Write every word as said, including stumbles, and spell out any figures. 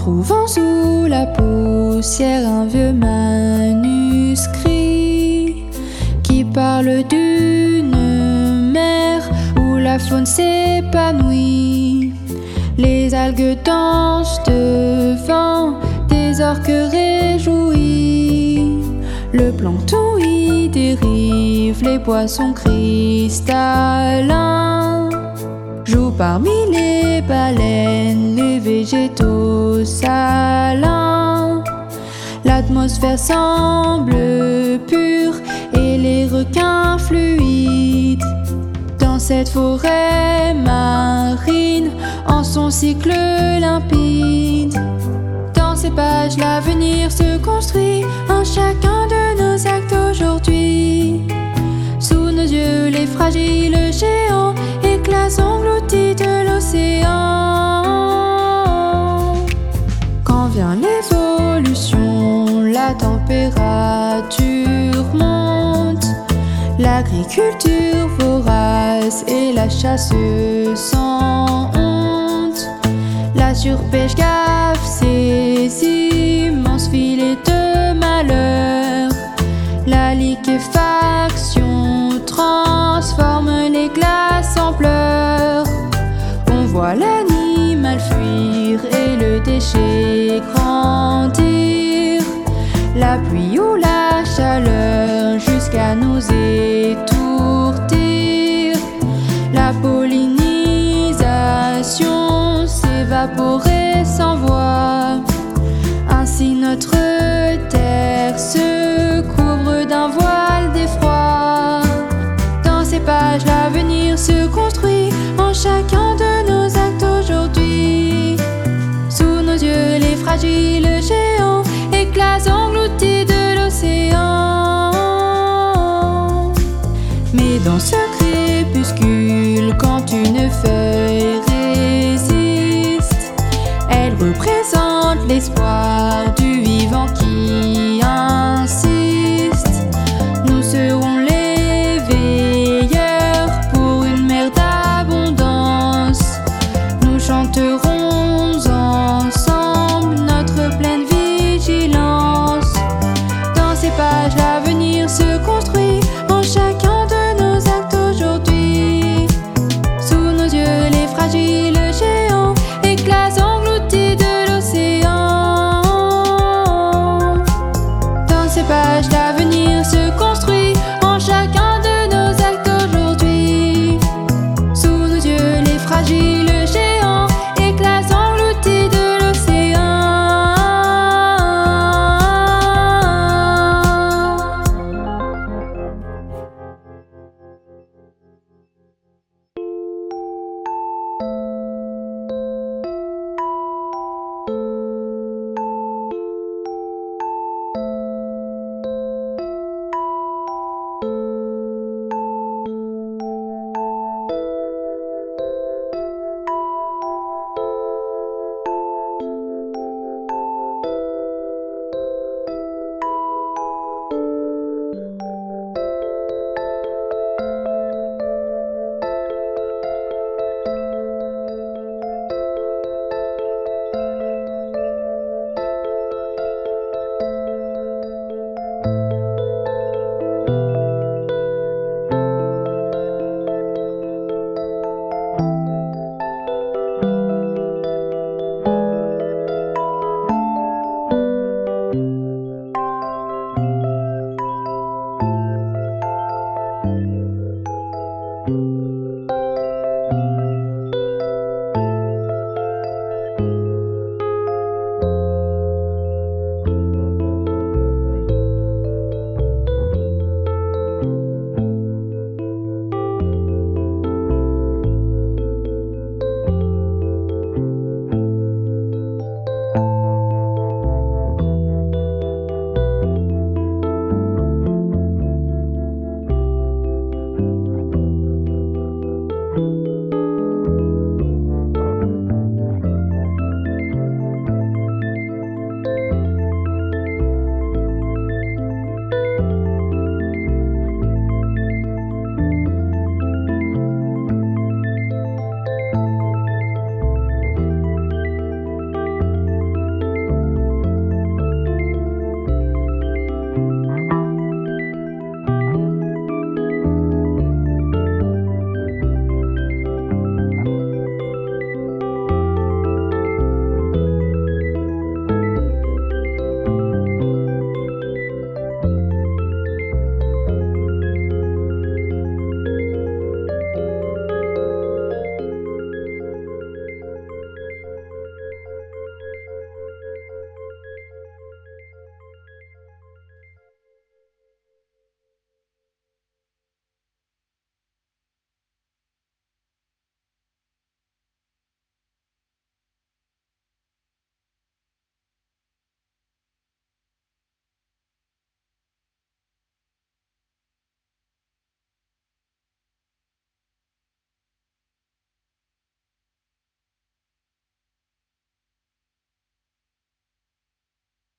trouvant sous la poussière un vieux manuscrit qui parle d'une mer où la faune s'épanouit. Les algues dansent devant des orques réjouis. Le plancton y dérive, les poissons cristallins jouent parmi les baleines, les végétaux salins. L'atmosphère semble pure et les requins fluides. Dans cette forêt marine, en son cycle limpide, dans ces pages l'avenir se construit en chacun de nos actes aujourd'hui. Sous nos yeux les fragiles géants éclatent engloutis de l'océan. Quand vient l'évolution, la température monte, l'agriculture vorace et la chasse sans honte. La surpêche gaffe ces immenses filets de malheur. La liquéfaction transforme les glaces en pleurs. On voit l'animal fuir et le déchet grandir. La pluie ou la chaleur jusqu'à nous étourdir. La pollinisation s'évaporer sans voix. Ainsi notre terre se couvre d'un voile d'effroi. Dans ces pages l'avenir se construit en chacun de nos actes aujourd'hui. Sous nos yeux les fragiles géants éclatent engloutis de l'océan. Mais dans ce crépuscule, quand une feuille résiste, elle représente l'espoir du vivant qui